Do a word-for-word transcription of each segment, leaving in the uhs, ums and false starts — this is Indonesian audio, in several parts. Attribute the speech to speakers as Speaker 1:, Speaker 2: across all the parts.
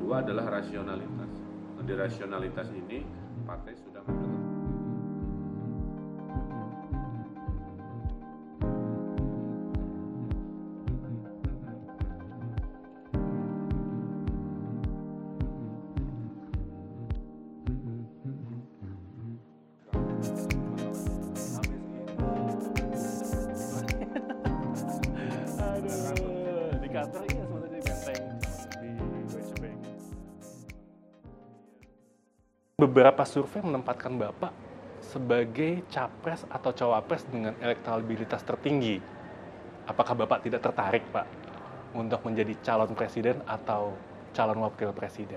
Speaker 1: Kedua adalah rasionalitas. Nah, di rasionalitas ini partai sudah menentukan.
Speaker 2: Aduh, di kantor ini sebenarnya di Menteng di Deutsche Bank. Beberapa survei menempatkan Bapak sebagai capres atau cawapres dengan elektabilitas tertinggi. Apakah Bapak tidak tertarik, Pak, untuk menjadi calon presiden atau calon wakil presiden?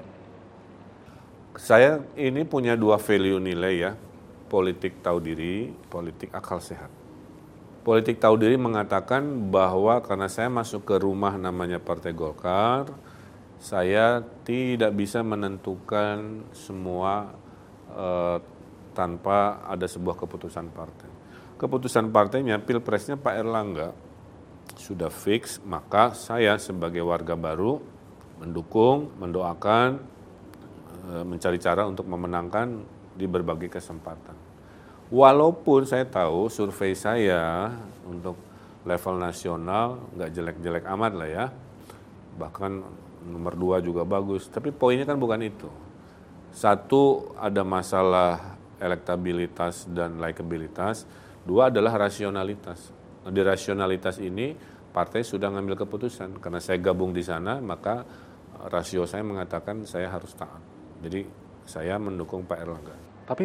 Speaker 1: Saya ini punya dua value nilai ya, politik tahu diri, politik akal sehat. Politik tahu diri mengatakan bahwa karena saya masuk ke rumah namanya Partai Golkar, saya tidak bisa menentukan semua eh, tanpa ada sebuah keputusan partai. Keputusan partainya, pilpresnya Pak Erlangga sudah fix, maka saya sebagai warga baru mendukung, mendoakan, eh, mencari cara untuk memenangkan di berbagai kesempatan. Walaupun saya tahu survei saya untuk level nasional nggak jelek-jelek amat lah ya, bahkan nomor dua juga bagus, tapi poinnya kan bukan itu. Satu, ada masalah elektabilitas dan likabilitas, dua adalah rasionalitas. Nah, di rasionalitas ini partai sudah ngambil keputusan, karena saya gabung di sana maka rasio saya mengatakan saya harus taat. Jadi saya mendukung Pak Erlangga.
Speaker 2: Tapi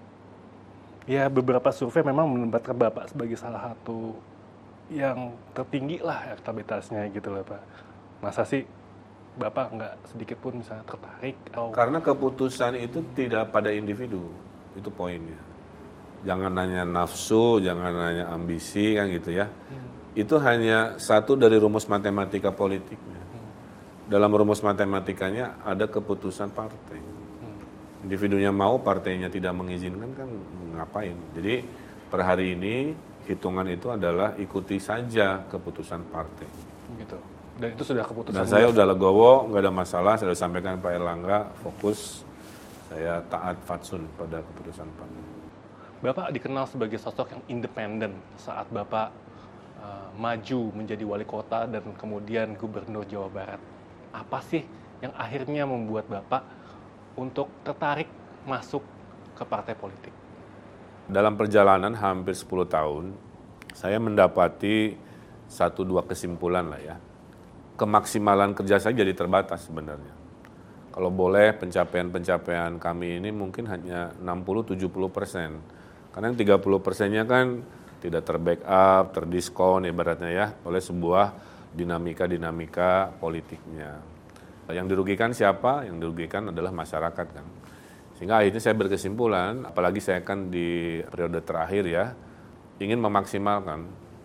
Speaker 2: ya beberapa survei memang menempatkan Bapak sebagai salah satu yang tertinggi lah elektabilitasnya gitu loh, Pak. Masa sih Bapak nggak sedikit pun misalnya tertarik? Atau...
Speaker 1: Karena keputusan itu tidak pada individu, itu poinnya. Jangan nanya nafsu, jangan nanya ambisi kan gitu ya. Hmm. Itu hanya satu dari rumus matematika politiknya. Hmm. Dalam rumus matematikanya ada keputusan partai. Individunya mau, partainya tidak mengizinkan kan ngapain. Jadi per hari ini hitungan itu adalah ikuti saja keputusan partai.
Speaker 2: Gitu. Dan itu sudah keputusan.
Speaker 1: Dan saya udah legowo, nggak ada masalah. Saya sudah sampaikan Pak Erlangga, fokus. Saya taat fatsun pada keputusan partai.
Speaker 2: Bapak dikenal sebagai sosok yang independen saat Bapak uh, maju menjadi wali kota dan kemudian gubernur Jawa Barat. Apa sih yang akhirnya membuat Bapak untuk tertarik masuk ke partai politik?
Speaker 1: Dalam perjalanan hampir sepuluh tahun, saya mendapati satu dua kesimpulan lah ya. Kemaksimalan kerja saya jadi terbatas sebenarnya. Kalau boleh pencapaian-pencapaian kami ini mungkin hanya enam puluh sampai tujuh puluh persen. Karena yang tiga puluh persennya kan tidak terbackup, terdiskon ibaratnya ya oleh sebuah dinamika-dinamika politiknya. Yang dirugikan siapa? Yang dirugikan adalah masyarakat kan. Sehingga akhirnya saya berkesimpulan, apalagi saya kan di periode terakhir ya, ingin memaksimalkan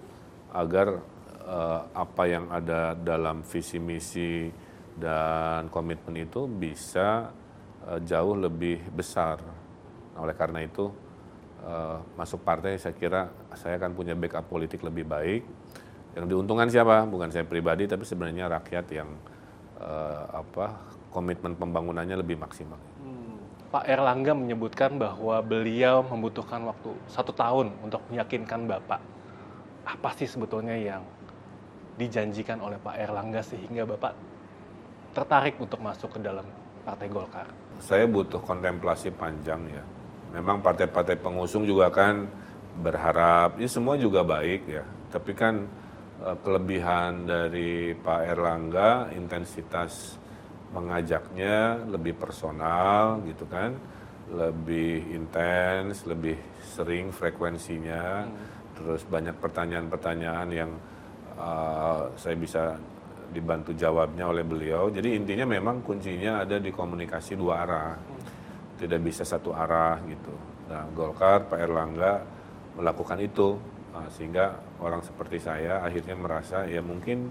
Speaker 1: agar eh, apa yang ada dalam visi misi dan komitmen itu bisa eh, jauh lebih besar. Nah, oleh karena itu eh, masuk partai saya kira saya akan punya backup politik lebih baik. Yang diuntungkan siapa? Bukan saya pribadi, tapi sebenarnya rakyat yang Uh, apa komitmen pembangunannya lebih maksimal.
Speaker 2: Hmm. Pak Erlangga menyebutkan bahwa beliau membutuhkan waktu satu tahun untuk meyakinkan Bapak. Apa sih sebetulnya yang dijanjikan oleh Pak Erlangga sehingga Bapak tertarik untuk masuk ke dalam Partai Golkar?
Speaker 1: Saya butuh kontemplasi panjang ya. Memang partai-partai pengusung juga kan berharap, ya semua juga baik ya. Tapi kan kelebihan dari Pak Erlangga, intensitas mengajaknya lebih personal gitu kan, lebih intens, lebih sering frekuensinya, hmm. terus banyak pertanyaan-pertanyaan yang uh, saya bisa dibantu jawabnya oleh beliau. Jadi intinya memang kuncinya ada di komunikasi dua arah, hmm. tidak bisa satu arah gitu. Nah, Golkar, Pak Erlangga melakukan itu. Nah, sehingga orang seperti saya akhirnya merasa ya mungkin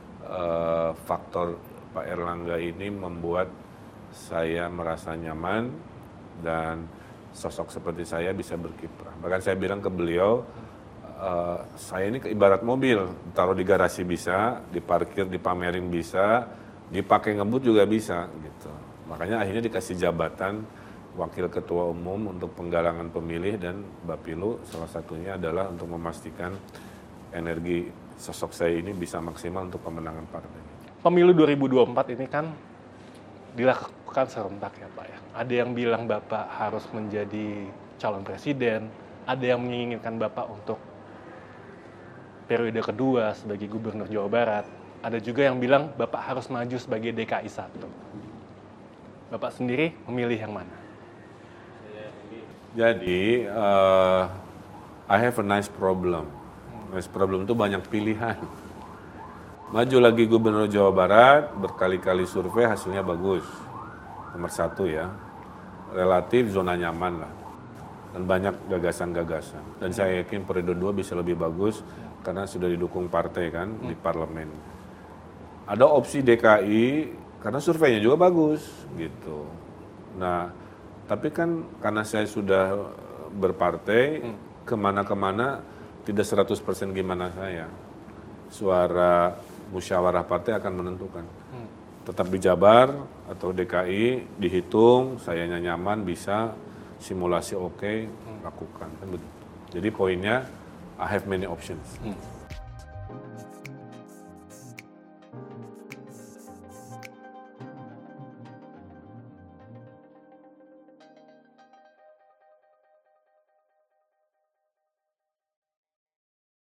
Speaker 1: uh, faktor Pak Erlangga ini membuat saya merasa nyaman dan sosok seperti saya bisa berkiprah. Bahkan saya bilang ke beliau, uh, saya ini ibarat mobil, taruh di garasi bisa, diparkir, dipamerin bisa, dipakai ngebut juga bisa gitu. Makanya akhirnya dikasih jabatan Wakil Ketua Umum untuk penggalangan pemilih dan Bapilu salah satunya adalah untuk memastikan energi sosok saya ini bisa maksimal untuk pemenangan partai.
Speaker 2: Pemilu dua ribu dua puluh empat ini kan dilakukan serentak ya Pak ya. Ada yang bilang Bapak harus menjadi calon presiden, ada yang menginginkan Bapak untuk periode kedua sebagai Gubernur Jawa Barat, ada juga yang bilang Bapak harus maju sebagai D K I satu. Bapak sendiri memilih yang mana?
Speaker 1: Jadi, uh, I have a nice problem. Nice problem itu banyak pilihan. Maju lagi Gubernur Jawa Barat, berkali-kali survei hasilnya bagus. Nomor satu ya, relatif zona nyaman lah. Dan banyak gagasan-gagasan. Dan saya yakin periode dua bisa lebih bagus karena sudah didukung partai kan hmm. di parlemen. Ada opsi D K I karena surveinya juga bagus gitu. Nah, tapi kan karena saya sudah berpartai, hmm. kemana-kemana tidak seratus persen gimana saya. Suara musyawarah partai akan menentukan. Hmm. Tetap di Jabar atau D K I dihitung, sayanya nyaman bisa, simulasi oke, okay, hmm. lakukan. Jadi poinnya, I have many options. Hmm.